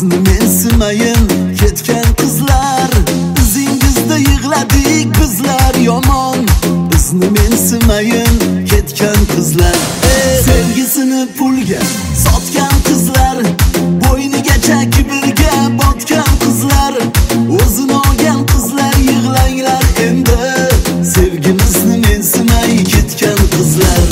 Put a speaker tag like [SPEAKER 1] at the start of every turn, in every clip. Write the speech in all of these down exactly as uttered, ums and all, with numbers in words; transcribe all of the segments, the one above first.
[SPEAKER 1] bizni mensimayin ketgan qizlar. Izingizda yig'ladik bizlar yomon, bizni mensimayin ketgan qizlar. Sevgisini pulga sotgan qizlar, bo'ynigacha kibrga botgan qizlar, o'zini olgan qizlar yig'langlar endi, sevgimizni mensimay ketgan qizlar.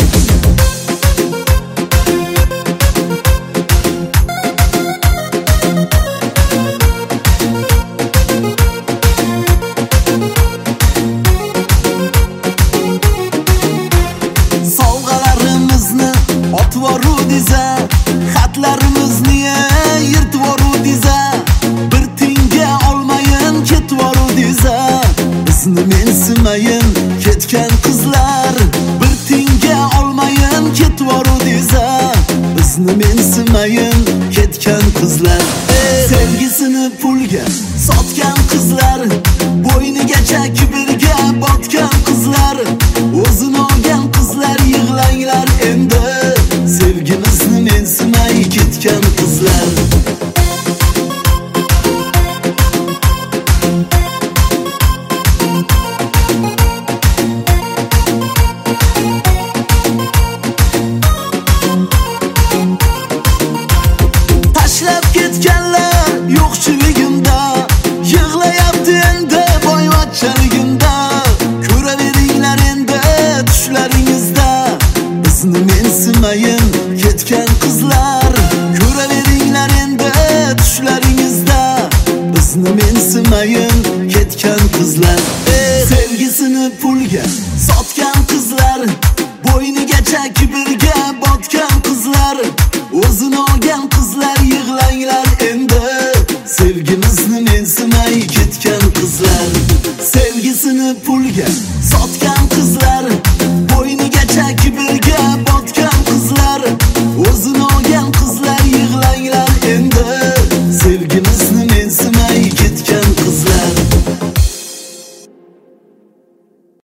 [SPEAKER 1] Sovg'alarimizni otvorudiza, xatlarimizni yirtvorudiza, bir tinga olmayin ketvorudiza, bizni mensimayin ketgan qizlar. Bir tinga olmayin ketvorudiza, bizni mensimayin ketgan qizlar. Sevgisini pulga sotgan qizlar, bo'ynigacha kibrga botgan qizlar, o'zini olgan qizlar yig'langlar endi, sevgimizni mensimay ketgan qizlar. Tashlab ketganlar yo'qchiligimda, yig'layapti endi boyvachchaligimda. Ko'raveringlar endi tushlaringizda, bizni mensimayin ketgan qizlar. Ko'raveringlar endi tushlaringizda, bizni mensimayin ketgan qizlar. Sevgisini pulga sotgan qizlar, bo'ynigacha kibrga botgan qizlar, o'zini olgan qizlar yig'langlar endi, sevgimizni mensimay ketgan qizlar. Sevgisini pulga sotgan